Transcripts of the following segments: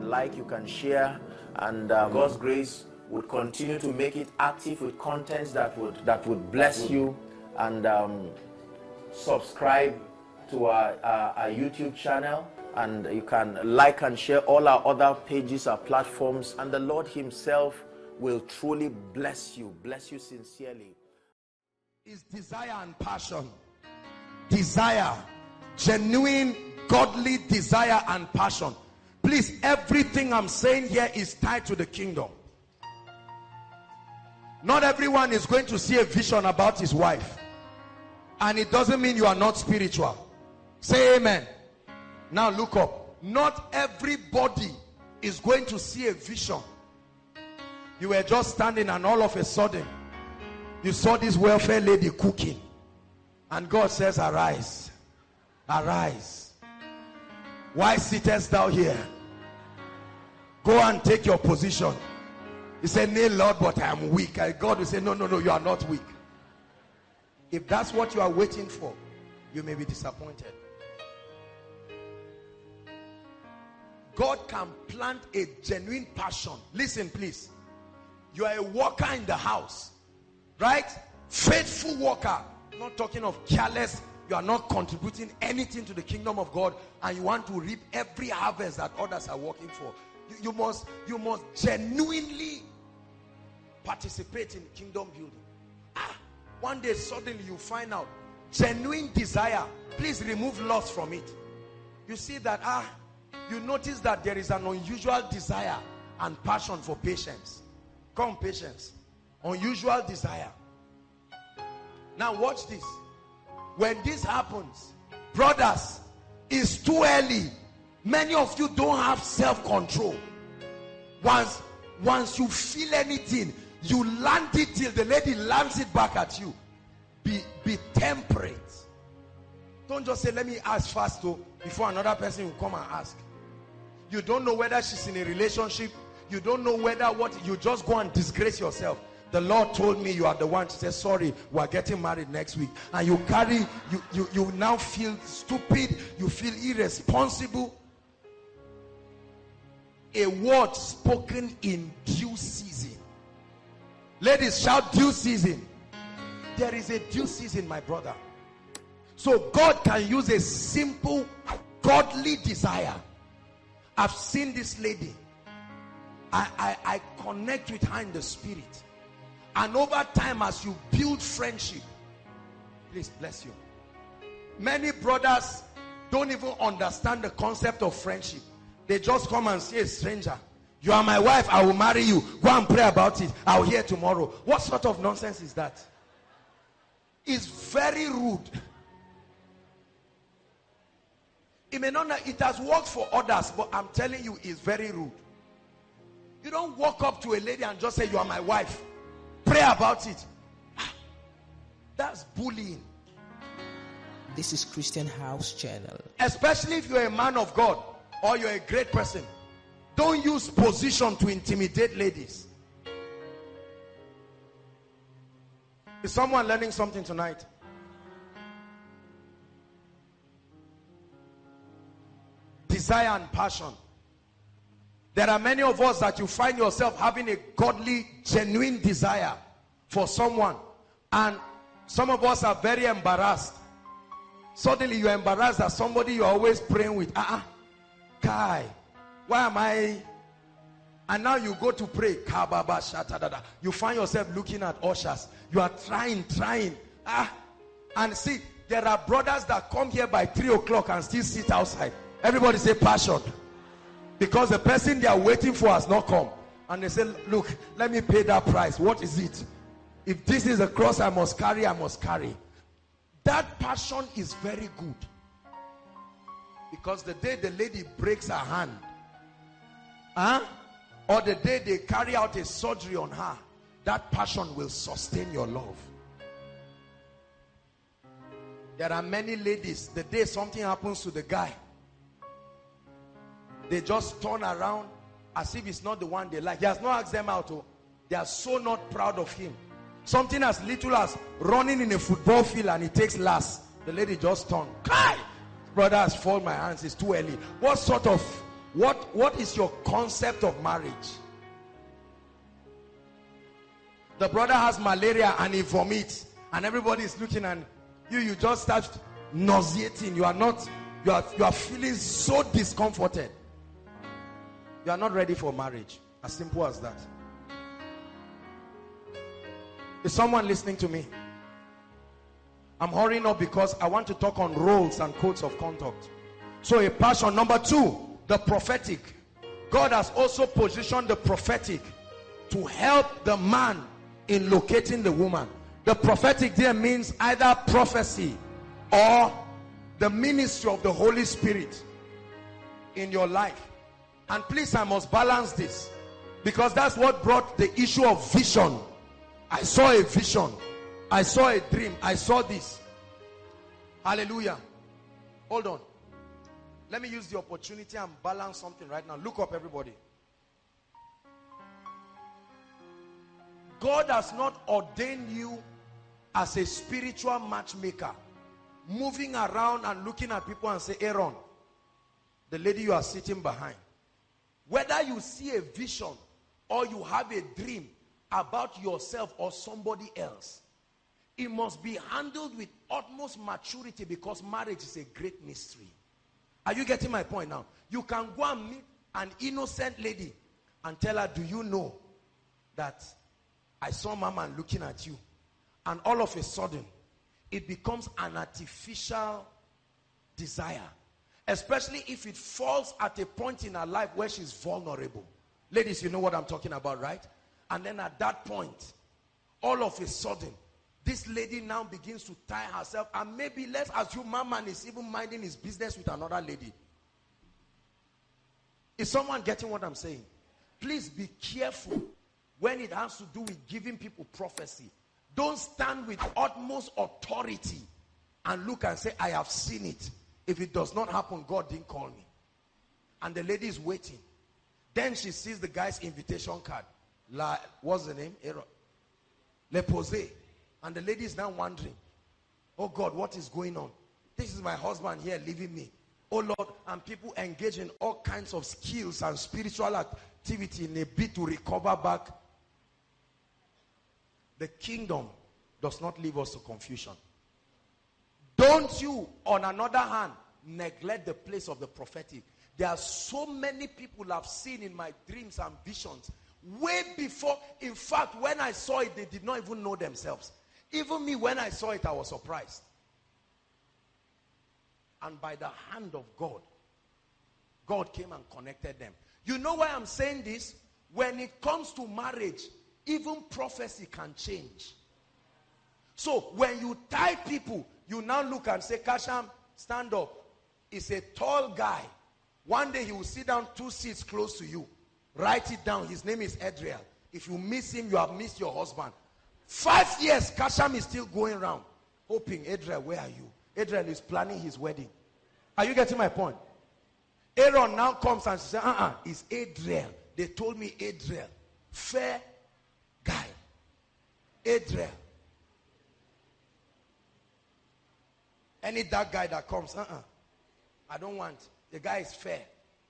like, you can share, and God's grace would continue to make it active with contents that would bless you. And subscribe to our YouTube channel, and you can like and share all our other pages, our platforms, and the Lord himself will truly bless you sincerely. Is desire and passion. Desire, genuine godly desire and passion. Please, everything I'm saying here is tied to the kingdom. Not everyone is going to see a vision about his wife, and it doesn't mean you are not spiritual. Say amen. Now look up. Not everybody is going to see a vision. You were just standing and all of a sudden you saw this welfare lady cooking, and God says, arise, arise. Why sittest thou here? Go and take your position. He said, nay Lord, but I am weak. And God will say, no, you are not weak. If that's what you are waiting for, you may be disappointed. God can plant a genuine passion. Listen please. You are a worker in the house, right? Faithful worker. I'm not talking of careless. You are not contributing anything to the kingdom of God, and you want to reap every harvest that others are working for. You must genuinely participate in kingdom building. One day suddenly you find out genuine desire. Please remove lust from it. You see that you notice that there is an unusual desire and passion for patience. Come, patience. Unusual desire. Now watch this. When this happens, brothers, it's too early. Many of you don't have self-control. Once you feel anything, you land it till the lady lands it back at you. Be temperate. Don't just say, let me ask first though, before another person will come and ask. You don't know whether she's in a relationship. You don't know whether what, you just go and disgrace yourself. The Lord told me you are the one. She said, sorry, we are getting married next week. And you carry, you now feel stupid. You feel irresponsible. A word spoken in due season. Ladies, shout due season. There is a due season, my brother. So God can use a simple godly desire. I've seen this lady. I connect with her in the spirit. And over time, as you build friendship, please bless you. Many brothers don't even understand the concept of friendship. They just come and see a stranger. You are my wife, I will marry you. Go and pray about it. I'll hear tomorrow. What sort of nonsense is that? It's very rude. It may not, it has worked for others, but I'm telling you, it's very rude. You don't walk up to a lady and just say, you are my wife. Pray about it. That's bullying. This is Christian House Channel. Especially if you're a man of God or you're a great person. Don't use position to intimidate ladies. Is someone learning something tonight? Desire and passion. There are many of us that you find yourself having a godly, genuine desire for someone, and some of us are very embarrassed. Suddenly you're embarrassed that somebody you're always praying with, Kai, why am I? And now you go to pray, you find yourself looking at ushers. You are trying, and see, there are brothers that come here by 3 o'clock and still sit outside. Everybody say passion. Because the person they are waiting for has not come. And they say, look, let me pay that price. What is it? If this is a cross I must carry, I must carry. That passion is very good. Because the day the lady breaks her hand, or the day they carry out a surgery on her, that passion will sustain your love. There are many ladies, the day something happens to the guy, they just turn around as if it's not the one they like. He has not asked them out. They are so not proud of him. Something as little as running in a football field and he takes last. The lady just turned. Cry! Brother has fallen my hands. It's too early. What sort of What is your concept of marriage? The brother has malaria and he vomits, and everybody is looking, and you just start nauseating. You are feeling so discomforted. You are not ready for marriage. As simple as that. Is someone listening to me? I'm hurrying up because I want to talk on roles and codes of conduct. So a passion. Number 2, the prophetic. God has also positioned the prophetic to help the man in locating the woman. The prophetic there means either prophecy or the ministry of the Holy Spirit in your life. And please, I must balance this, because that's what brought the issue of vision. I saw a vision, I saw a dream, I saw this. Hallelujah. Hold on. Let me use the opportunity and balance something right now. Look up, everybody. God has not ordained you as a spiritual matchmaker, moving around and looking at people and say, Aaron, the lady you are sitting behind. Whether you see a vision or you have a dream about yourself or somebody else, it must be handled with utmost maturity, because marriage is a great mystery. Are you getting my point now? You can go and meet an innocent lady and tell her, do you know that I saw my man looking at you? And all of a sudden, it becomes an artificial desire. Especially if it falls at a point in her life where she's vulnerable. Ladies, you know what I'm talking about, right? And then at that point, all of a sudden, this lady now begins to tie herself. And maybe, let's assume my man is even minding his business with another lady. Is someone getting what I'm saying? Please be careful when it has to do with giving people prophecy. Don't stand with utmost authority and look and say, I have seen it. If it does not happen, God didn't call me. And the lady is waiting. Then she sees the guy's invitation card. What's the name? Le Posé. And the lady is now wondering, oh God, what is going on? This is my husband here leaving me. Oh Lord, and people engage in all kinds of skills and spiritual activity in a bid to recover back. The kingdom does not leave us to confusion. Don't you, on another hand, neglect the place of the prophetic. There are so many people I've seen in my dreams and visions way before. In fact, when I saw it, they did not even know themselves. Even me, when I saw it, I was surprised. And by the hand of God, God came and connected them. You know why I'm saying this? When it comes to marriage, even prophecy can change. So when you tie people, you now look and say, Kasham, stand up. He's a tall guy. One day he will sit down 2 seats close to you. Write it down. His name is Adriel. If you miss him, you have missed your husband. 5 years, Kasham is still going around, hoping, Adriel, where are you? Adriel is planning his wedding. Are you getting my point? Aaron now comes and says, it's Adriel. They told me Adriel. Fair guy. Adriel. Any dark guy that comes, I don't want. The guy is fair.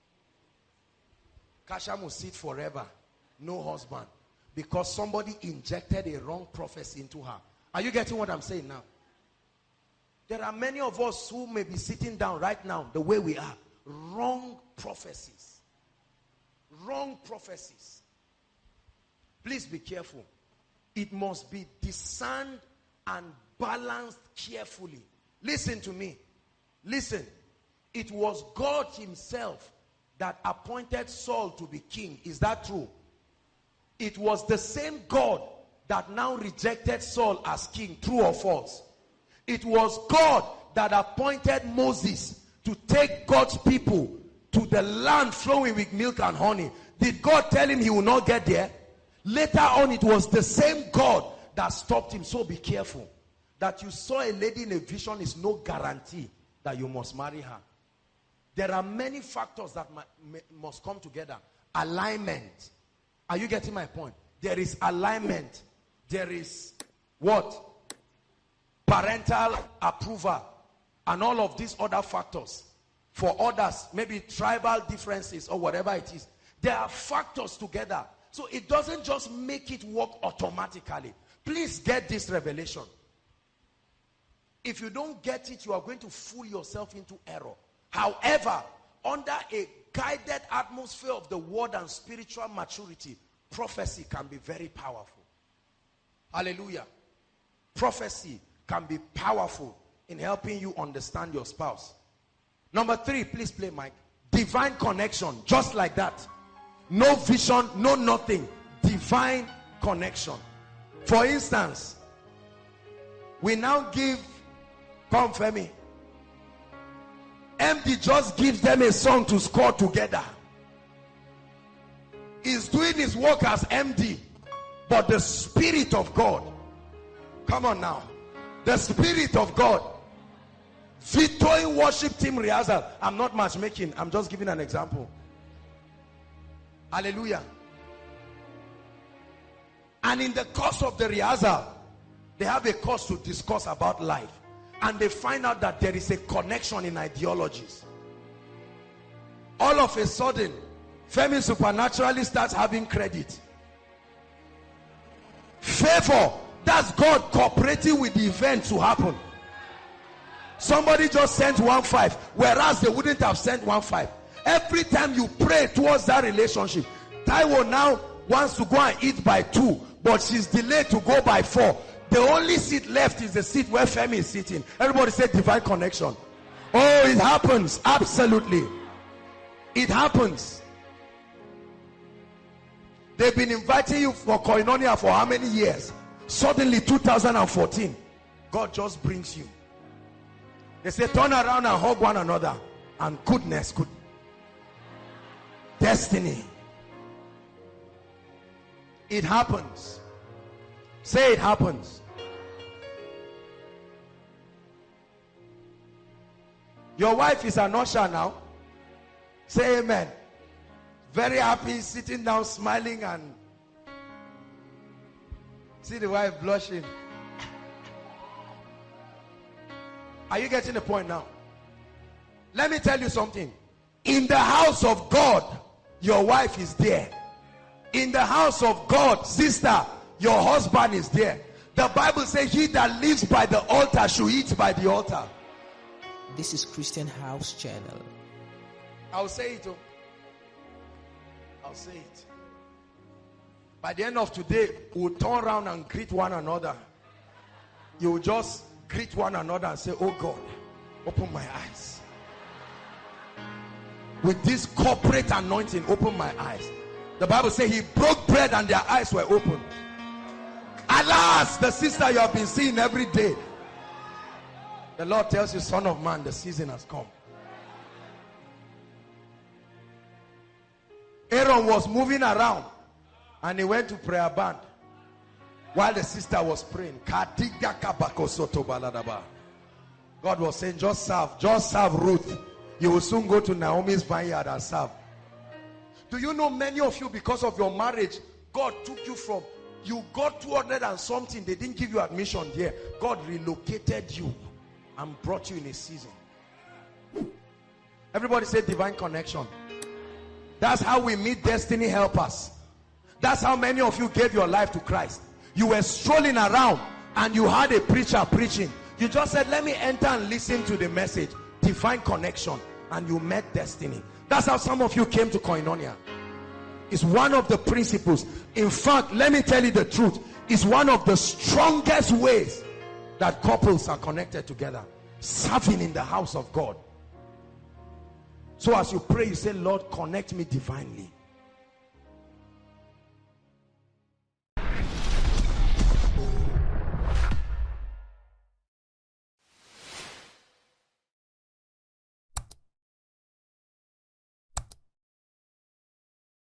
Kasham will sit forever. No husband. Because somebody injected a wrong prophecy into her. Are you getting what I'm saying now? There are many of us who may be sitting down right now the way we are. Wrong prophecies. Wrong prophecies. Please be careful. It must be discerned and balanced carefully. Listen to me. Listen. It was God himself that appointed Saul to be king. Is that true? It was the same God that now rejected Saul as king. True or false? It was God that appointed Moses to take God's people to the land flowing with milk and honey. Did God tell him he will not get there? Later on, it was the same God that stopped him. So be careful. That you saw a lady in a vision is no guarantee that you must marry her. There are many factors that must come together. Alignment. Are you getting my point? There is alignment. There is what? Parental approval. And all of these other factors. For others, maybe tribal differences or whatever it is. There are factors together. So it doesn't just make it work automatically. Please get this revelation. If you don't get it, you are going to fool yourself into error. However, under a guided atmosphere of the word and spiritual maturity, prophecy can be very powerful. Hallelujah. Prophecy can be powerful in helping you understand your spouse. Number 3, please play Mike. Divine connection, just like that. No vision, no nothing. Divine connection. For instance, we now give, come Femi, MD just gives them a song to score together. He's doing his work as MD, but the Spirit of God, come on now, the Spirit of God, vetoing worship team rehearsal. I'm not matchmaking, I'm just giving an example. Hallelujah. And in the course of the rehearsal, they have a course to discuss about life. And they find out that there is a connection in ideologies. All of a sudden, Femi supernaturally starts having credit. Favor, that's God cooperating with the event to happen. Somebody just sent 1.5, whereas they wouldn't have sent 1.5. Every time you pray towards that relationship, Taiwo now wants to go and eat by 2, but she's delayed to go by 4. The only seat left is the seat where Femi is sitting. Everybody say divine connection. Oh, it happens. Absolutely. It happens. They've been inviting you for Koinonia for how many years? Suddenly 2014, God just brings you. They say turn around and hug one another. And goodness, good. Destiny. It happens. Say it happens. Your wife is an usher now. Say amen. Very happy, sitting down, smiling, and see the wife blushing. Are you getting the point now? Let me tell you something. In the house of God, your wife is there. In the house of God, sister, your husband is there. The Bible says he that lives by the altar should eat by the altar. This is Christian House Channel. I'll say it. I'll say it. By the end of today, we'll turn around and greet one another. You will just greet one another and say, oh God, open my eyes. With this corporate anointing, open my eyes. The Bible says he broke bread and their eyes were open. Alas, the sister you have been seeing every day. The Lord tells you, son of man, the season has come. Aaron was moving around and he went to prayer band while the sister was praying. God was saying, just serve Ruth. You will soon go to Naomi's vineyard and serve. Do you know many of you, because of your marriage, God took you from, you got 200 and something, they didn't give you admission there. God relocated you and brought you in a season. Everybody say divine connection. That's how we meet destiny helpers. That's how many of you gave your life to Christ. You were strolling around and you had a preacher preaching. You just said, let me enter and listen to the message. Divine connection. And you met destiny. That's how some of you came to Koinonia. It's one of the principles. In fact, let me tell you the truth. It's one of the strongest ways that couples are connected together. Serving in the house of God. So as you pray, you say, Lord, connect me divinely.